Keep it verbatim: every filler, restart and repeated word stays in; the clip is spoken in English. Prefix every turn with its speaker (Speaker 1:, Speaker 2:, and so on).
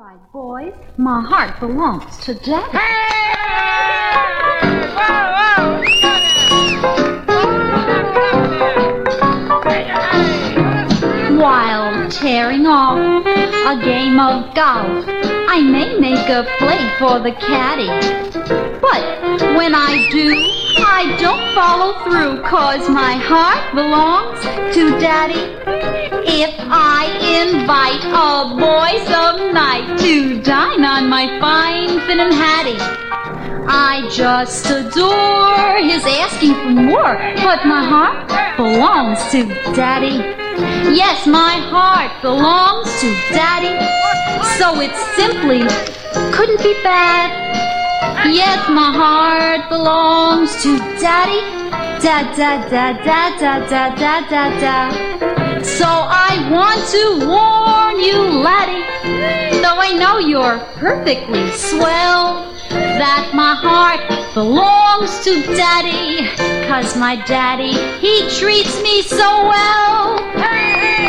Speaker 1: right, boys, my heart belongs to Daddy. While tearing off a game of golf, I may make a play for the caddy. But when I do, I don't follow through, 'cause my heart belongs to Daddy. If I invite a boy some night to dine on my fine Finnan Haddie, I just adore his asking for more, but my heart belongs to Daddy. Yes, my heart belongs to Daddy, so it simply couldn't be bad. Yes, my heart belongs to Daddy. Da da da da da da da da da. So I want to warn you, laddie, though I know you're perfectly swell, that my heart belongs to Daddy, 'cause my daddy, he treats me so well.